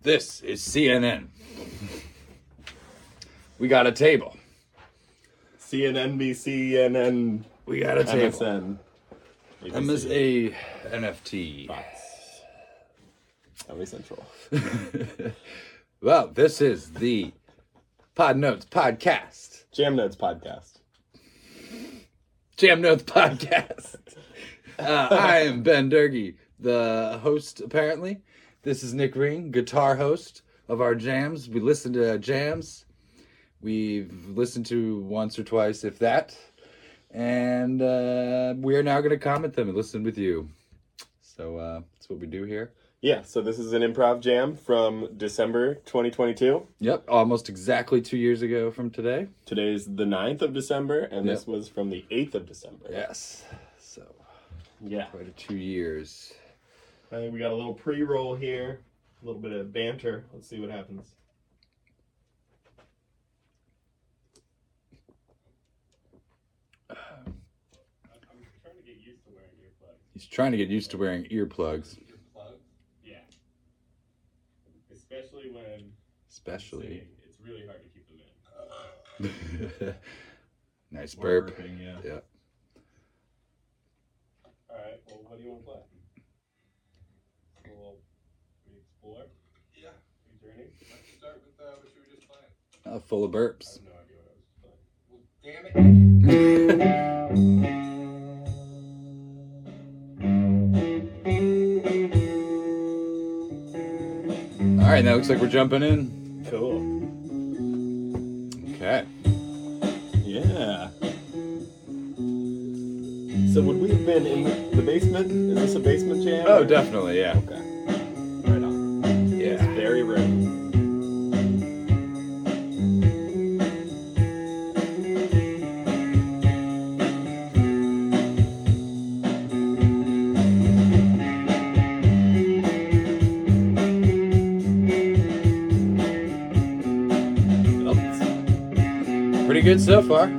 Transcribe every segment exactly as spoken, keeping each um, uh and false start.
This is C N N. We got a table. C N N, B C, N N, We got a table. M S N. M S A N F T. Fox. Comedy Central. Well, this is the Pod Notes Podcast. Jam Notes Podcast. Jam Notes Podcast. Uh, I am Ben Durkee, the host, apparently. This is Nick Ring, guitar host of our jams. We listen to jams. We've listened to once or twice, if that. And uh, we are now going to comment them and listen with you. So uh, that's what we do here. Yeah, so this is an improv jam from December twenty twenty-two. Yep, almost exactly two years ago from today. Today's the ninth of December, and Yep. this was from the eighth of December. Yes. So, Yeah. quite a two years. I think we got a little pre-roll here, a little bit of banter. Let's see what happens. I'm trying to get used to wearing earplugs. He's trying to get used to wearing earplugs. Earplugs? Yeah. Especially when Especially. sitting. It's really hard to keep them in. Nice Or burp. burping, yeah. Yeah. Alright, well, what do you want to play? So we'll we explore? Yeah. We journey? Let's start with uh, what you were just playing. Uh, full of I burps. have no idea what I was playing. Well, damn it. All right, now looks like we're jumping in. Cool. Okay. Yeah. So would we have been in the basement? Is this a basement jam? Oh, or- definitely, yeah. Okay. Right on. Yeah. Very rare. Pretty good so far.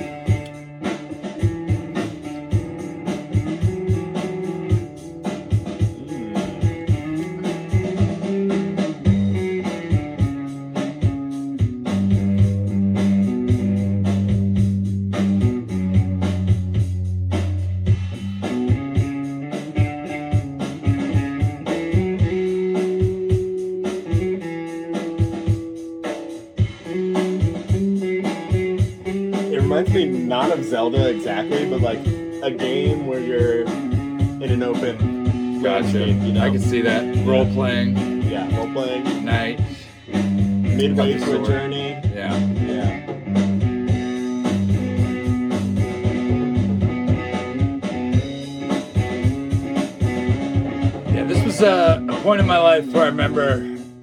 It reminds me not of Zelda exactly, but like a game where you're in an open Gotcha. landscape, you know? I can see that. Role playing, Yeah, role playing, night. midway Got the through a sword. journey. Yeah. Yeah. Yeah, this was uh, a point in my life where I remember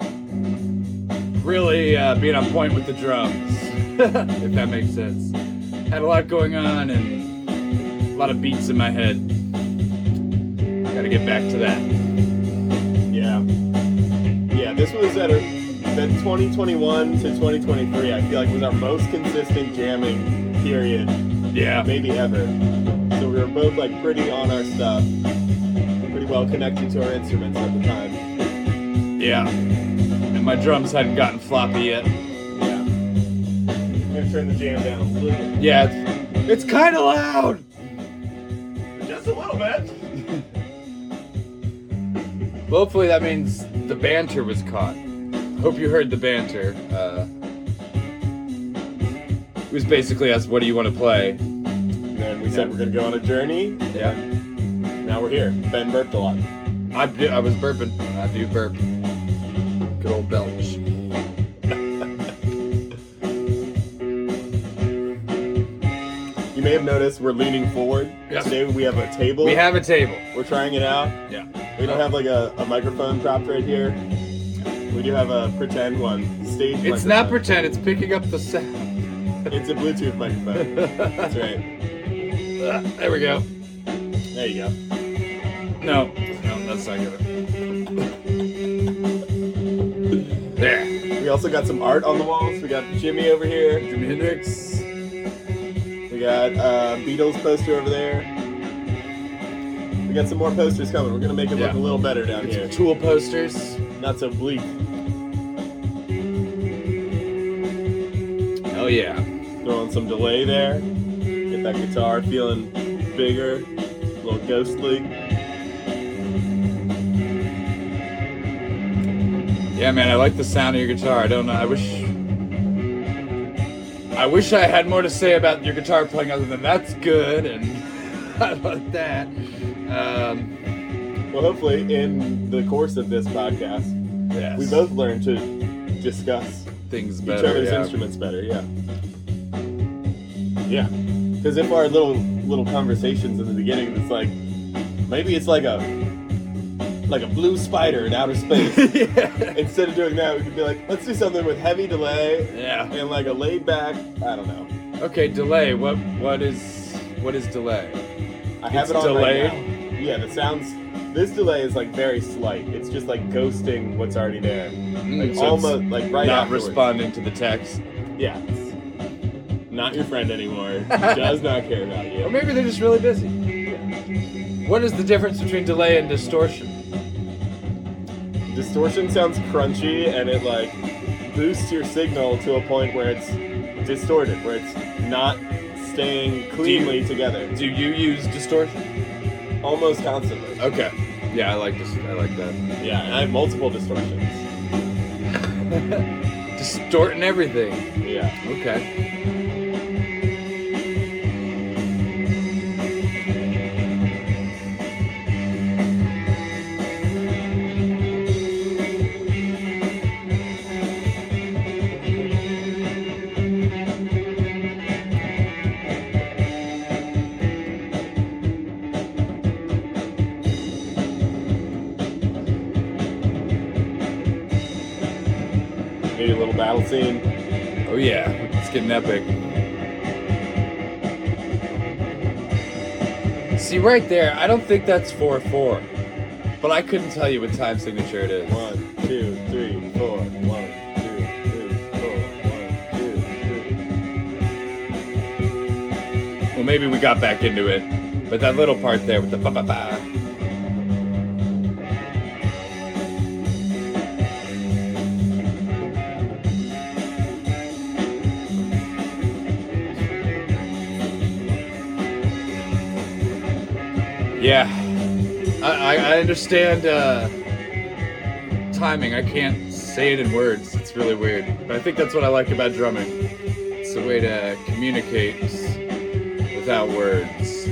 really uh, being on point with the drums, if that makes sense. Had a lot going on and a lot of beats in my head. Gotta get back to that. Yeah. Yeah, this was at a, the twenty twenty-one to twenty twenty-three, I feel like was our most consistent jamming period, Yeah. maybe ever. So we were both like pretty on our stuff, pretty well connected to our instruments at the time. Yeah. And my drums hadn't gotten floppy yet. Yeah. I'm gonna turn the jam down a little bit. Yeah, it's, it's kind of loud. Just a little bit. Hopefully that means the banter was caught. Hope you heard the banter. Uh, it was basically us, what do you want to play? And then we said we're gonna go on a journey. Yeah. Now we're here. Ben burped a lot. I, do- I was burping. I do burp. Good old belch. You may have noticed we're leaning forward. Yes. Today we have a table. We have a table. We're trying it out. Yeah. We don't have like a, a microphone propped right here. We do have a pretend one. Stage It's not microphone. pretend, it's picking up the sound. It's a Bluetooth microphone. That's right. Ah, there we go. There you go. No, no, that's not good. There. We also got some art on the walls. We got Jimmy over here. Jimi Hendrix. We got uh, Beatles poster over there. We got some more posters coming. We're gonna make it look Yeah. a little better down Get here. some Tool posters. Not so bleak. Oh yeah. Throwing some delay there. Get that guitar feeling bigger, a little ghostly. Yeah, man, I like the sound of your guitar. I don't know. I wish. I wish I had more to say about your guitar playing other than that's good and I like that. Um, Well, hopefully, in the course of this podcast, yes. we both learn to discuss things each better. other's yeah. instruments better. Yeah. Yeah. Because if our little little conversations in the beginning, it's like maybe it's like a like a blue spider in outer space. yeah. Instead of doing that, we could be like, let's do something with heavy delay Yeah. and like a laid back. I don't know. Okay, delay. What what is what is delay? I have It's it on delayed? right now. Yeah, the sounds. This delay is like very slight. It's just like ghosting what's already there. Like so almost it's like right not afterwards. responding to the text. Yeah. It's not your friend anymore. Does not care about you. Or maybe they're just really busy. What is the difference between delay and distortion? Distortion sounds crunchy and it like boosts your signal to a point where it's distorted, where it's not staying cleanly together. Do you use distortion? Almost constantly. Okay. Yeah, I like this. I like that. Yeah, and I have multiple distortions. Distorting everything. Yeah. Okay. Maybe a little battle scene. Oh yeah, it's getting epic. See right there, I don't think that's four four, but I couldn't tell you what time signature it is. One, two, three, four. One, two, three, four. One, two, three. Well, maybe we got back into it, but that little part there with the ba ba ba. Yeah, I, I, I understand uh, timing. I can't say it in words. It's really weird. But I think that's what I like about drumming. It's a way to communicate without words.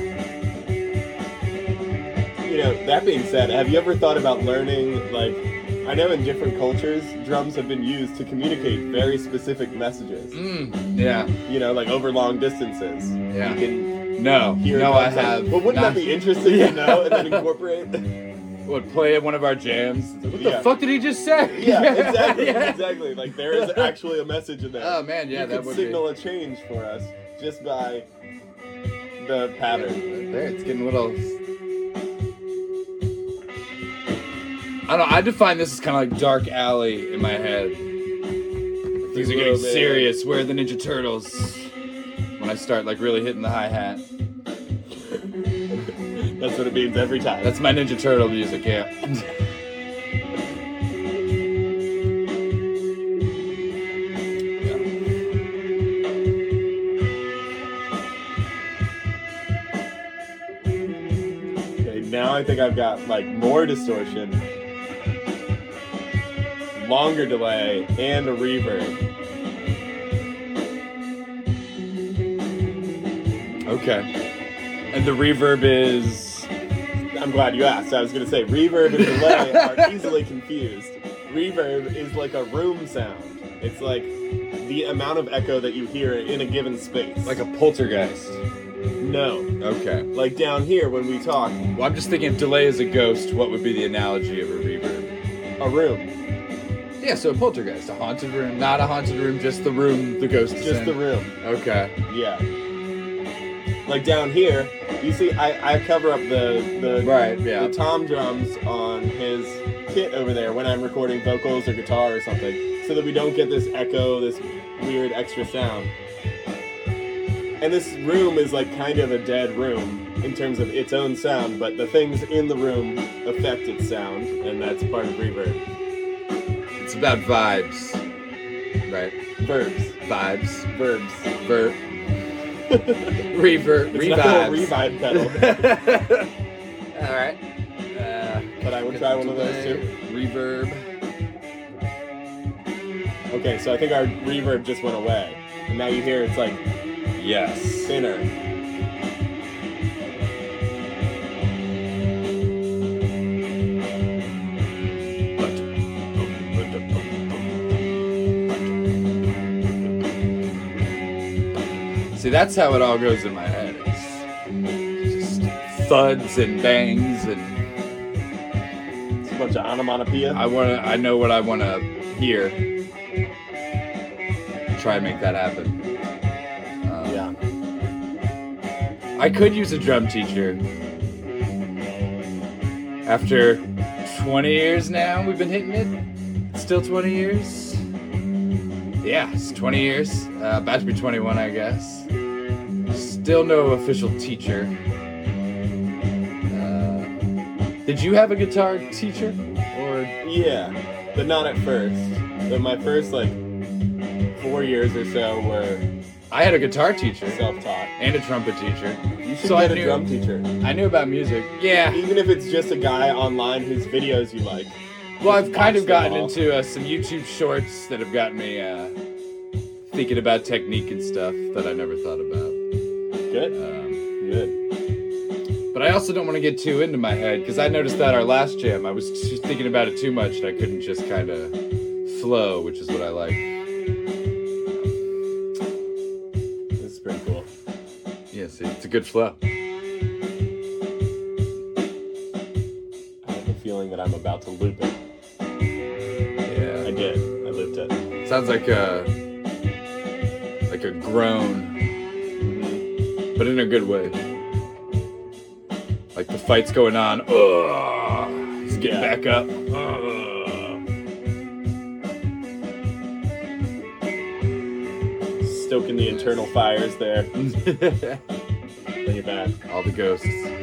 You know, that being said, have you ever thought about learning, like, I know in different cultures, drums have been used to communicate very specific messages. Mm, yeah, You know, like over long distances. Yeah. You can no, hear no, I drums like- have. But wouldn't not, that be interesting Yeah. to know and then incorporate? Would play at one of our jams. What Yeah. the fuck did he just say? Yeah, exactly, Yeah. exactly. Like there is actually a message in there. Oh man, yeah, you that could would signal a change for us just by the pattern. be. There, it's getting a little. I don't know. I define this as kind of like dark alley in my head. Things are getting Little bit. serious. Where are the Ninja Turtles? When I start like really hitting the hi hat. That's what it means every time. That's my Ninja Turtle music. Yeah. Okay, now I think I've got like more distortion, longer delay, and a reverb. Okay. And the reverb is. I'm glad you asked. I was going to say reverb and delay are easily confused. Reverb is like a room sound. It's like the amount of echo that you hear in a given space. Like a poltergeist. no. Okay. Like down here when we talk, Well, I'm just thinking if delay is a ghost, what would be the analogy of a reverb? a room. Yeah, so a poltergeist, a haunted room, not a haunted room, just the room the ghost is Just in. the room. Okay. Yeah. Like down here, you see, I, I cover up the the, Right, yeah. the tom drums on his kit over there when I'm recording vocals or guitar or something, so that we don't get this echo, this weird extra sound. And this room is like kind of a dead room in terms of its own sound, but the things in the room affect its sound, and that's part of reverb. It's about vibes. Right. verbs. Vibes. Verbs. Verb. Reverb. It's not a Revibes. revibe pedal. All right. Uh, But I would try one of those too. Reverb. Okay, so I think our reverb just went away. And now you hear it's like Yes. thinner. See, that's how it all goes in my head. It's just thuds and bangs, and It's a bunch of onomatopoeia. I want to. I know what I want to hear. Try and make that happen. Um, Yeah. I could use a drum teacher. After twenty years now, we've been hitting it. It's still twenty years. Yeah, it's twenty years. Uh, about to be twenty-one, I guess. Still no official teacher. Uh, did you have a guitar teacher? Or Yeah, but not at first. But my first like four years or so were I had a guitar teacher self-taught. and a trumpet teacher. You should So I get a knew- drum teacher. I knew about music. Yeah. Even if it's just a guy online whose videos you like. Well, Just I've kind watch of gotten them all. into uh, some YouTube shorts that have gotten me uh, thinking about technique and stuff that I never thought about. Good. Um, Good. but I also don't want to get too into my head because I noticed that our last jam, I was just thinking about it too much and I couldn't just kind of flow, which is what I like. This is pretty cool. Yeah, see, it's a good flow. I have a feeling that I'm about to loop it. I Yeah, did. I looped it. sounds like a like a groan, but in a good way. Like the fight's going on. Ugh, he's getting Yeah. back up. Ugh. Stoking the internal fires there. Bring it back. All the ghosts.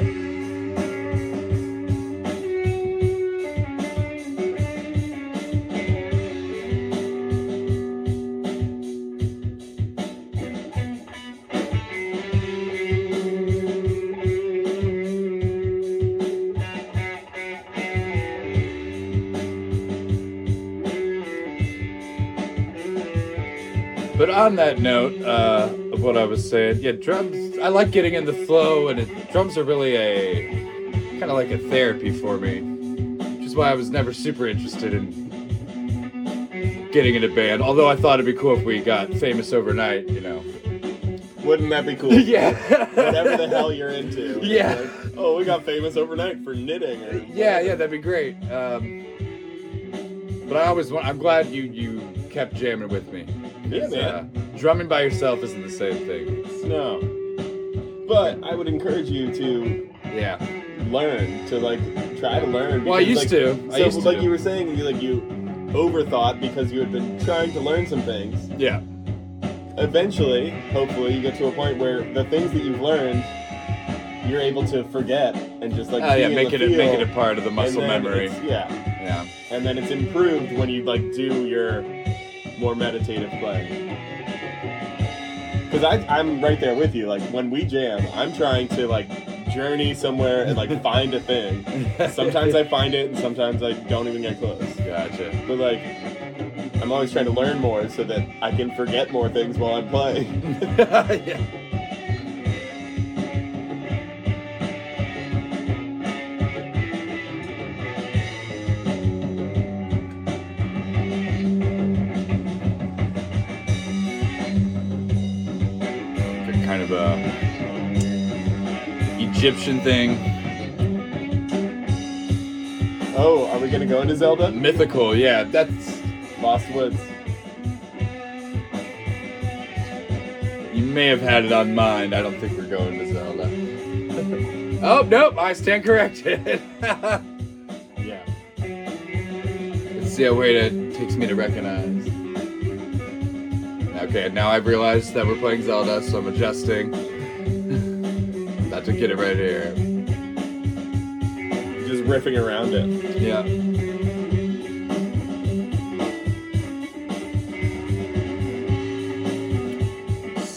But on that note uh, of what I was saying, yeah, drums, I like getting in the flow, and it, drums are really a kind of like a therapy for me, which is why I was never super interested in getting in a band, although I thought it'd be cool if we got famous overnight, you know. Wouldn't that be cool? Yeah. Whatever the hell you're into. It's Yeah. like, oh, we got famous overnight for knitting. Or Yeah, yeah, that'd be great. Um, but I always want, I'm glad you, you kept jamming with me. Yeah, man. Uh, drumming by yourself isn't the same thing. No. But I would encourage you to Yeah. learn, to like try to learn. Well, I because, used like, to. I So, used to. like you were saying, you like you overthought because you had been trying to learn some things. Yeah. Eventually, hopefully, you get to a point where the things that you've learned, you're able to forget and just like Oh be yeah, in make the it a, make feel, it a part of the muscle and then memory. it's- Yeah, Yeah. and then it's improved when you like do your more meditative playing. Because I I'm right there with you. Like when we jam, I'm trying to like journey somewhere and like find a thing. Sometimes I find it, and sometimes I don't even get close. Gotcha. But like, I'm always trying to learn more so that I can forget more things while I'm playing. Yeah. Kind of a Egyptian thing, Oh, are we gonna go into Zelda? mythical. Yeah, that's. Lost Woods. You may have had it on mind. I don't think we're going to Zelda. Oh nope, I stand corrected. Yeah. Let's see how wait it takes me to recognize. Okay, now I've realized that we're playing Zelda, so I'm adjusting. About to get it right here. Just riffing around it. Yeah.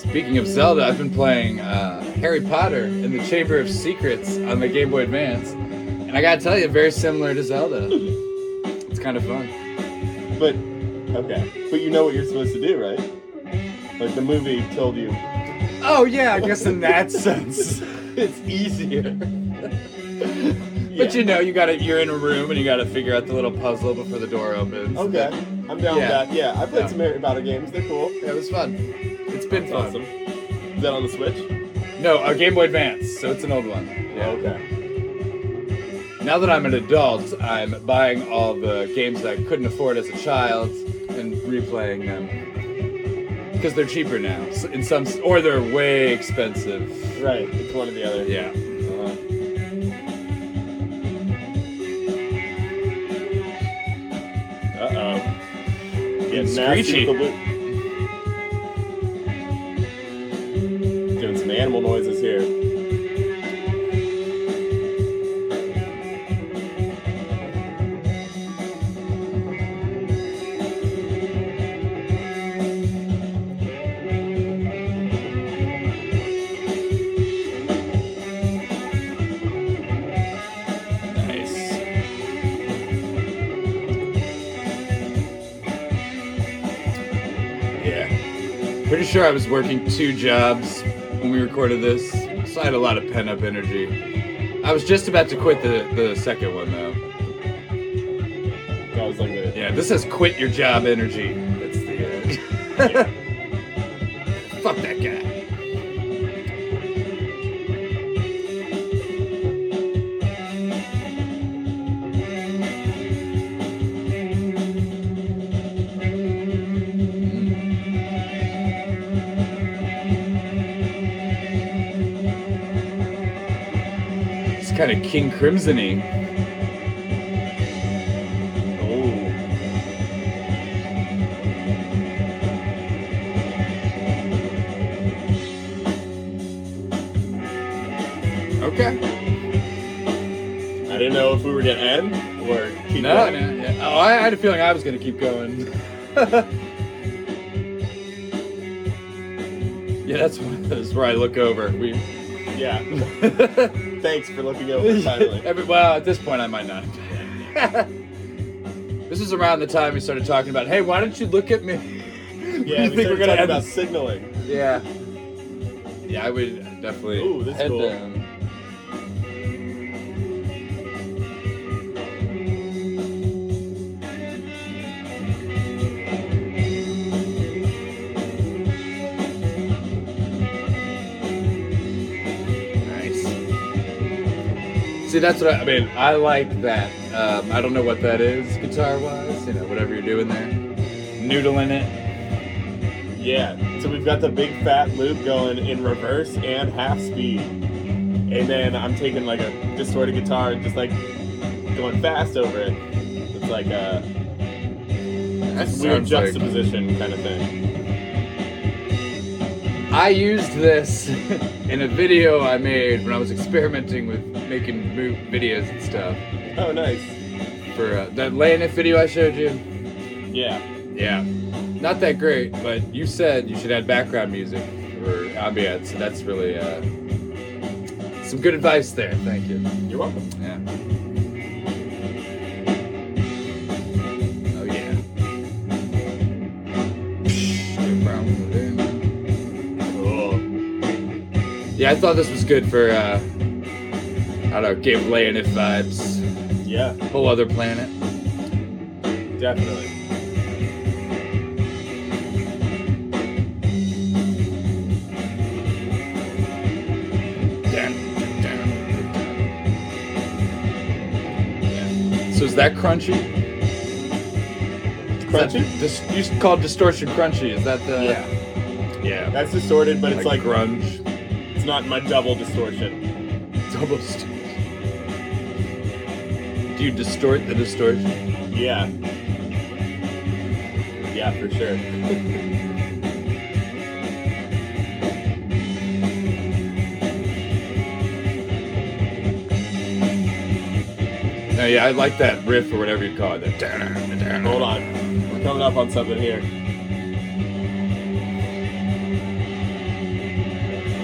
Speaking of Zelda, I've been playing uh, Harry Potter and the Chamber of Secrets on the Game Boy Advance. And I gotta tell you, very similar to Zelda. It's kind of fun. But, okay. But you know what you're supposed to do, right? Like the movie told you. Oh yeah, I guess in that sense, it's easier. But you know, you gotta, you're in a room and you gotta figure out the little puzzle before the door opens. Okay, I'm down Yeah. with that. Yeah, I played Yeah. some Harry Potter games. They're cool. Yeah, it was fun. It's been That's fun. awesome. Is that on the Switch? No, a Game Boy Advance, so it's an old one. Yeah. Okay. Now that I'm an adult, I'm buying all the games that I couldn't afford as a child and replaying them because they're cheaper now. s- In some, s- or they're way expensive. Right, it's one or the other. Yeah. Uh-huh. Uh-oh. Getting nasty Screechy. with the loop. Doing some animal noises here. Nice. Yeah. Pretty sure I was working two jobs when we recorded this, so I had a lot of pent-up energy. I was just about to quit the, the second one, though. That was like the... Yeah, this says quit your job energy. That's the end. Fuck that guy. It's kind of King Crimson-y. Oh. Okay. I didn't know if we were gonna end or keep No, going. no, yeah. Oh, I had a feeling I was gonna keep going. Yeah, that's one of those where I look over. We. Yeah. Thanks for looking over finally. Every, well, at this point, I might not. This is around the time we started talking about, hey, why don't you look at me? Yeah, You we think started we're gonna talking end about this- signaling. Yeah. Yeah, I would definitely Ooh, this is head cool. down. Nice. See, that's what I, I mean. I like that. Um, I don't know what that is guitar-wise. You know, whatever you're doing there, noodling it. Yeah. So we've got the big fat loop going in reverse and half speed. And then I'm taking like a distorted guitar and just like going fast over it. It's like a That weird sounds like- juxtaposition kind of thing. I used this in a video I made when I was experimenting with making mo- videos and stuff. Oh, nice. For uh, that laying it video I showed you. Yeah. Yeah. Not that great, but you said you should add background music or ambience, so that's really uh, some good advice there. Thank you. You're welcome. Yeah. Oh yeah. Cool. Yeah, I thought this was good for uh, I don't know, give laying it vibes. Yeah, Whole other planet. definitely. So is that crunchy? Is that Crunchy? dis- you s- called distortion crunchy? Is that the? Yeah. Yeah. That's distorted, but it's like, grunge. it's not my double distortion. It's almost. Do you distort the distortion? Yeah. Yeah, for sure. No, yeah, I like that riff or whatever you call it. That Hold on. We're coming up on something here.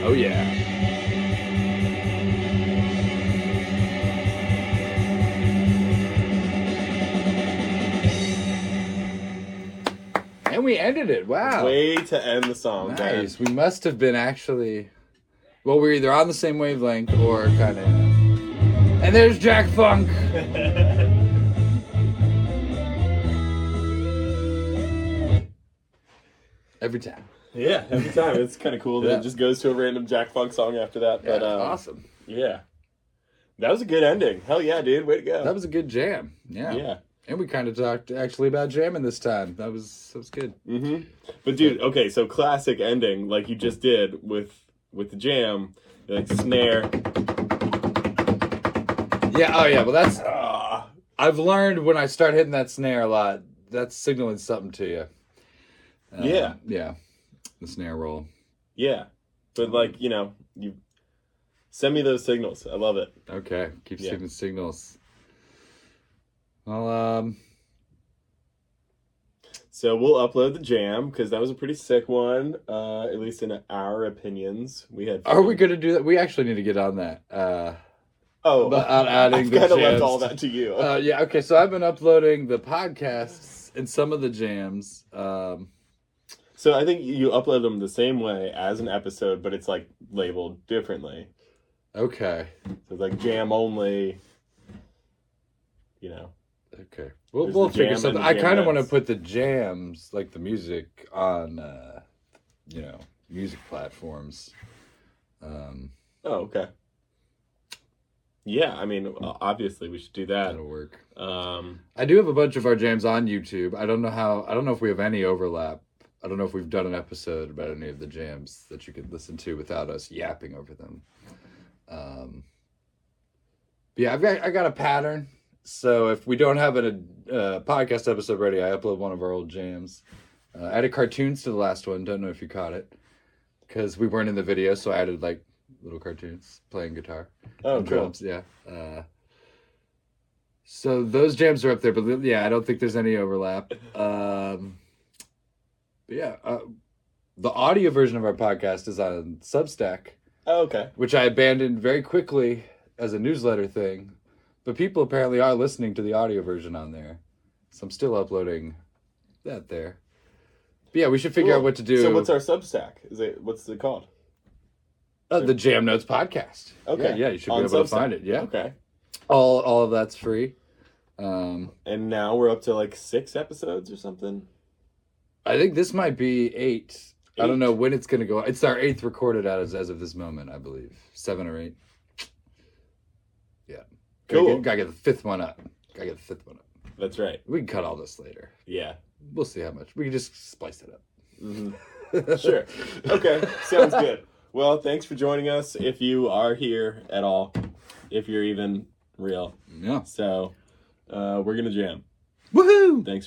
Oh yeah. And we ended it. Wow. Way to end the song. Ben. Nice. We must have been actually. Well, we're either on the same wavelength or kind of. And there's Jack Funk. Every time. Yeah, every time. It's kind of cool that Yeah. it just goes to a random Jack Funk song after that. Yeah, But um, awesome. Yeah. That was a good ending. Hell yeah, dude. Way to go. That was a good jam. Yeah. Yeah. And we kind of talked actually about jamming this time. That was that was good. Mm-hmm. But dude, okay, so classic ending like you just did with with the jam, like snare. Yeah. Oh yeah. Well, that's. Ah. I've learned when I start hitting that snare a lot, that's signaling something to you. Uh, Yeah. Yeah. The snare roll. Yeah. But like, you know, you send me those signals. I love it. Okay. Keep Yeah. sending signals. Well, um, So we'll upload the jam because that was a pretty sick one, uh, at least in our opinions. We had. are we going to do that? We actually need to get on that. Uh, Oh, But on adding I've the kind of left jams. all that to you. uh, yeah. Okay. So I've been uploading the podcasts and some of the jams. Um, So I think you upload them the same way as an episode, but it's like labeled differently. okay. So it's like jam only. You know. Okay. We'll, There's we'll the figure jam something. and the I kind of want to jamettes. put the jams, like the music, on, uh, you know, music platforms. Um, Oh, okay. Yeah, I mean, obviously we should do that. that'll work. Um, I do have a bunch of our jams on YouTube. I don't know how. I don't know if we have any overlap. I don't know if we've done an episode about any of the jams that you could listen to without us yapping over them. Um, but yeah, I've got I got a pattern. So if we don't have a uh, podcast episode ready, I upload one of our old jams. Uh, I added cartoons to the last one. Don't know if you caught it because we weren't in the video, so I added like little cartoons playing guitar. oh, and cool. drums, yeah. Uh, so those jams are up there, but yeah, I don't think there's any overlap. Um, but yeah, uh, the audio version of our podcast is on Substack, Oh, okay. which I abandoned very quickly as a newsletter thing. But people apparently are listening to the audio version on there, so I'm still uploading that there. But yeah, we should figure Cool. out what to do. So what's our Substack? Is it what's it called? uh, the Jam Notes podcast? Okay. yeah, yeah, you should On be able Substack. to find it. Yeah, Okay. all all of that's free. Um, And now we're up to like six episodes or something. I think this might be eight. I don't Eight? know when it's going to go. It's our eighth recorded as as of this moment, I believe. Seven or eight. Yeah. Gotta Cool. get, gotta get the fifth one up. Gotta get the fifth one up. That's right. We can cut all this later. Yeah. We'll see how much. We can just splice it up. Mm-hmm. Sure. Okay. Sounds good. Well, thanks for joining us. If you are here at all, if you're even real. Yeah. So, uh, we're gonna jam. Woohoo! Thanks.